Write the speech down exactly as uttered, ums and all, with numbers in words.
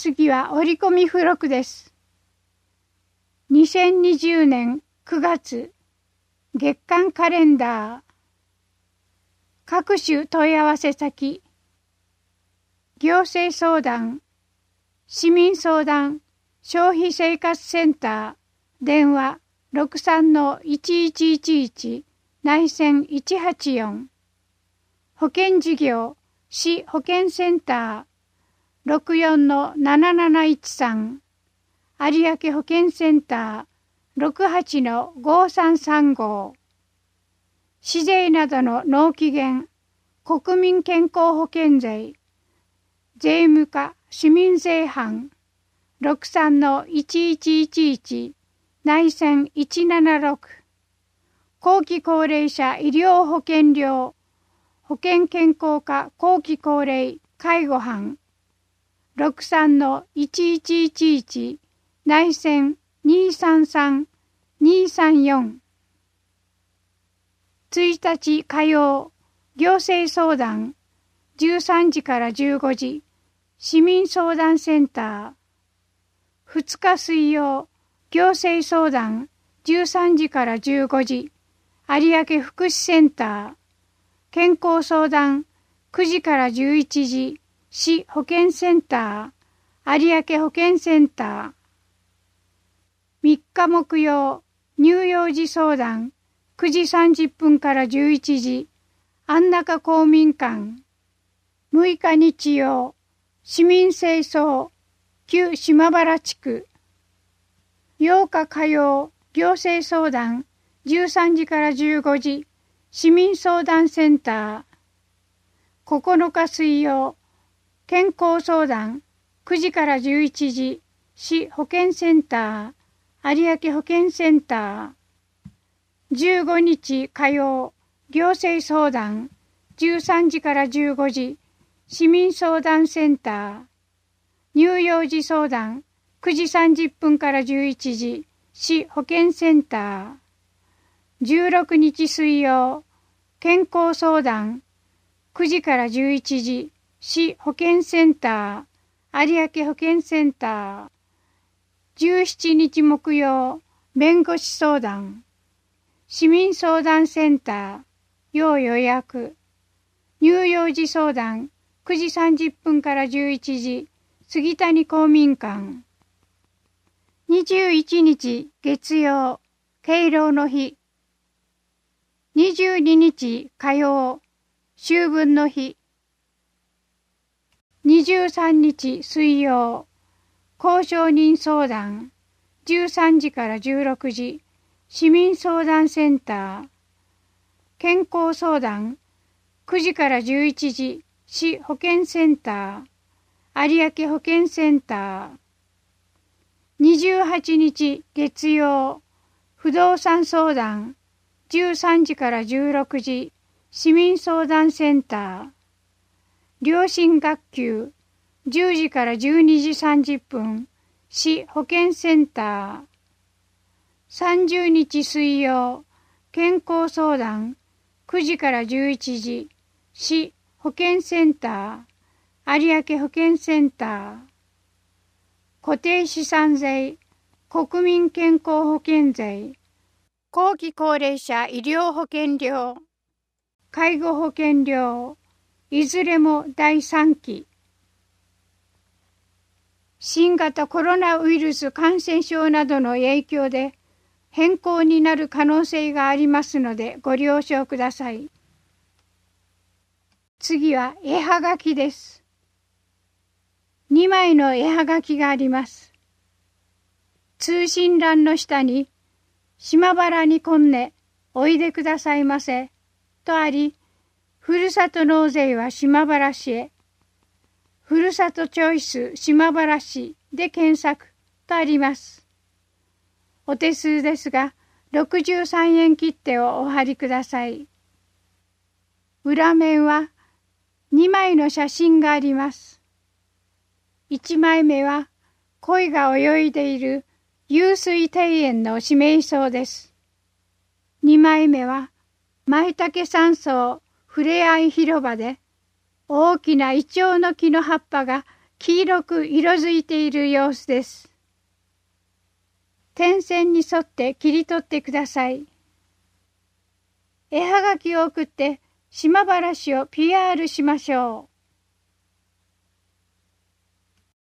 次は折り込み付録です。にせんにじゅうねんくがつ月間カレンダー。各種問い合わせ先。行政相談、市民相談、消費生活センター、電話 ろくさんのいちいちいちいち 内線いちはちよん。保険事業、市保健センター、ろくよんのなななないちさん。有明保健センター、ろくはちのごさんさんご。市税などの納期限、国民健康保険税、税務課市民税班、ろくさんのいちいちいちいち、内線いちななろく。後期高齢者医療保険料、保険健康課後期高齢介護班、ろくさんのいちいちいちいち、内線にさんさんにさんよん。ついたち火曜、行政相談、じゅうさんじからじゅうごじ、市民相談センター。ふつか水曜、行政相談、じゅうさんじからじゅうごじ、有明福祉センター。健康相談、くじからじゅういちじ、市保健センター、有明保健センター。みっか木曜、乳幼児相談、くじさんじゅっぷんからじゅういちじ、安中公民館。むいか日曜、市民清掃、旧島原地区。ようか火曜、行政相談、じゅうさんじからじゅうごじ、市民相談センター。ここのか水曜、健康相談、くじからじゅういちじ、市保健センター、有明保健センター。じゅうごにち火曜、行政相談、じゅうさんじからじゅうごじ、市民相談センター。乳幼児相談、くじさんじゅっぷんからじゅういちじ、市保健センター。じゅうろくにち水曜、健康相談、くじからじゅういちじ、市保健センター、有明保健センター。じゅうしちにち木曜、弁護士相談、市民相談センター、要予約。乳幼児相談、くじさんじゅっぷんからじゅういちじ、杉谷公民館。にじゅういちにち月曜、敬老の日。にじゅうににち火曜、秋分の日。にじゅうさんにち水曜、公証人相談、じゅうさんじからじゅうろくじ、市民相談センター。健康相談、くじからじゅういちじ、市保健センター、有明保健センター。にじゅうはちにち月曜、不動産相談、じゅうさんじからじゅうろくじ、市民相談センター。良心学級、じゅうじからじゅうにじさんじゅっぷん、市保健センター。さんじゅうにち水曜、健康相談、くじからじゅういちじ、市保健センター、有明保健センター。固定資産税、国民健康保険税、後期高齢者医療保険料、介護保険料、いずれもだいさんき。新型コロナウイルス感染症などの影響で変更になる可能性がありますのでご了承ください。次は絵はがきです。にまいの絵はがきがあります。通信欄の下に島原にこんねおいでくださいませとあり、ふるさと納税は島原市へ、ふるさとチョイス島原市で検索とあります。お手数ですがろくじゅうさんえん切手をお貼りください。裏面はにまいの写真があります。いちまいめは鯉が泳いでいる湧水庭園の指名草です。にまいめは舞茸山荘ふれあい広場で大きなイチョウの木の葉っぱが黄色く色づいている様子です。点線に沿って切り取ってください。絵はがきを送って島原市を ピーアール しましょう。